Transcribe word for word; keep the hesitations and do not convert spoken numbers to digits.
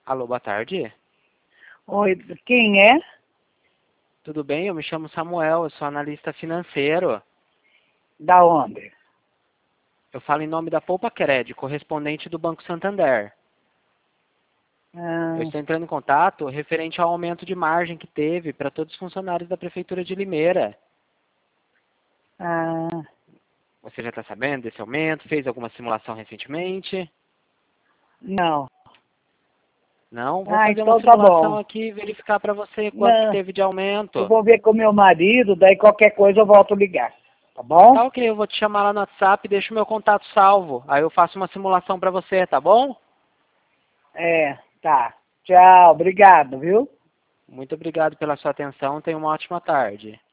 Alô, boa tarde. Oi, quem é? Tudo bem? Eu me chamo Samuel, eu sou analista financeiro. Da onde? Eu falo em nome da Poupa Cred, correspondente do Banco Santander. Eu Ah, estou entrando em contato referente ao aumento de margem que teve para todos os funcionários da Prefeitura de Limeira. ah, Você já está sabendo desse aumento? Fez alguma simulação recentemente? não. Não? Vou Ah, fazer uma então tá simulação bom. aqui e verificar para você quanto que Não, teve de eu aumento. vou ver com meu marido, daí qualquer coisa eu volto a ligar. Tá bom? Tá ok, eu vou te chamar lá no WhatsApp e deixo o meu contato salvo. Aí eu faço uma simulação para você, tá bom? É, tá. Tchau, obrigado, viu? Muito obrigado pela sua atenção. Tenha uma ótima tarde.